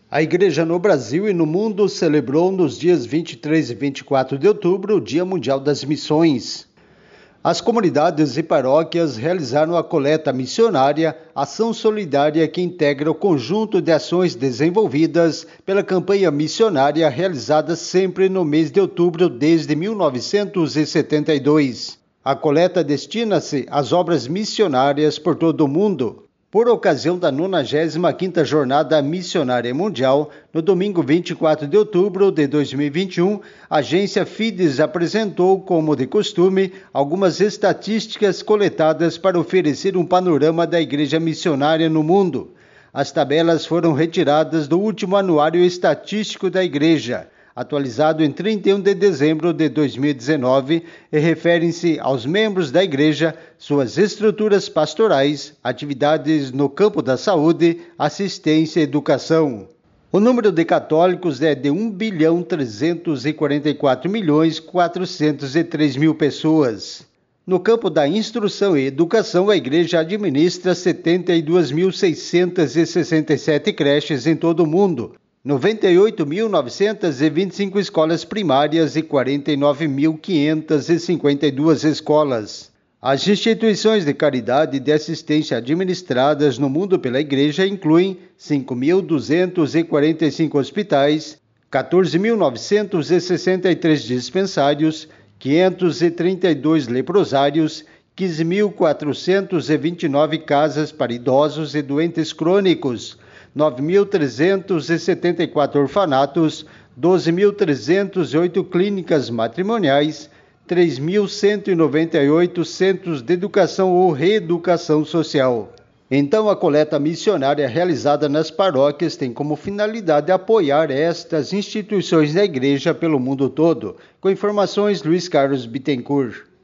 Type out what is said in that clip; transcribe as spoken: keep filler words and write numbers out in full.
A Igreja no Brasil e no mundo celebrou nos dias vinte e três e vinte e quatro de outubro o Dia Mundial das Missões. As comunidades e paróquias realizaram a coleta missionária, ação solidária que integra o conjunto de ações desenvolvidas pela campanha missionária realizada sempre no mês de outubro desde mil novecentos e setenta e dois. A coleta destina-se às obras missionárias por todo o mundo. Por ocasião da nonagésima quinta Jornada Missionária Mundial, no domingo vinte e quatro de outubro de dois mil e vinte e um, a agência Fides apresentou, como de costume, algumas estatísticas coletadas para oferecer um panorama da Igreja Missionária no mundo. As tabelas foram retiradas do último Anuário Estatístico da Igreja, atualizado em trinta e um de dezembro de dois mil e dezenove, e referem-se aos membros da Igreja, suas estruturas pastorais, atividades no campo da saúde, assistência e educação. O número de católicos é de um bilhão trezentos e quarenta e quatro milhões quatrocentos e três mil pessoas. No campo da instrução e educação, a Igreja administra setenta e duas mil seiscentas e sessenta e sete creches em todo o mundo, noventa e oito mil novecentas e vinte e cinco escolas primárias e quarenta e nove mil quinhentas e cinquenta e duas escolas. As instituições de caridade e de assistência administradas no mundo pela Igreja incluem cinco mil duzentos e quarenta e cinco hospitais, quatorze mil novecentos e sessenta e três dispensários, quinhentos e trinta e dois leprosários, quinze mil quatrocentos e vinte e nove casas para idosos e doentes crônicos, nove mil trezentos e setenta e quatro orfanatos, doze mil trezentos e oito clínicas matrimoniais, três mil cento e noventa e oito centros de educação ou reeducação social. Então, a coleta missionária realizada nas paróquias tem como finalidade apoiar estas instituições da Igreja pelo mundo todo. Com informações, Luiz Carlos Bittencourt.